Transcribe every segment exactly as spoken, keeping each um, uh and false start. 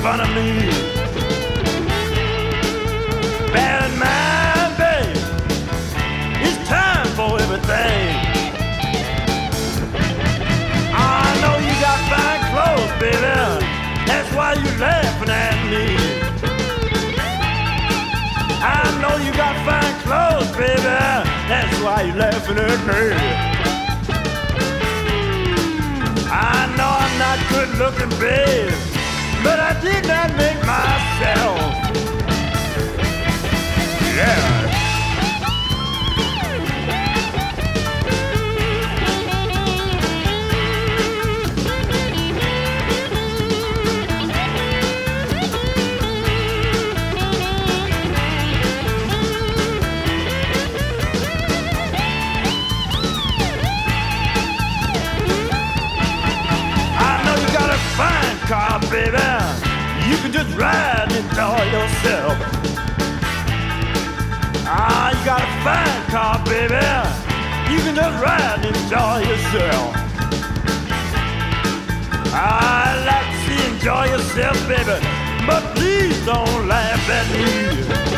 fun of me. Bear in mind, babe, it's time for everything. I know you got fine clothes, baby, that's why you laughing at me. I know you got fine clothes, baby, that's why you laughing at me. I know I'm not good looking, babe, but I did not make myself. Yeah. Car, baby, you can just ride and enjoy yourself. Ah, you got a fine car, baby, you can just ride and enjoy yourself. I like to see you enjoy yourself, baby, but please don't laugh at me.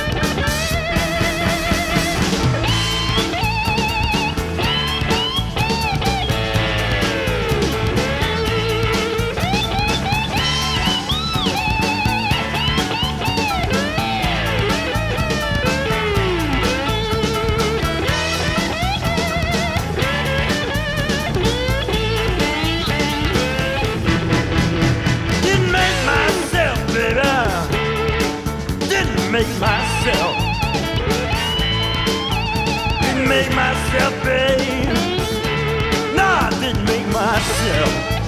Make myself, didn't make myself, babe. No, I didn't make myself.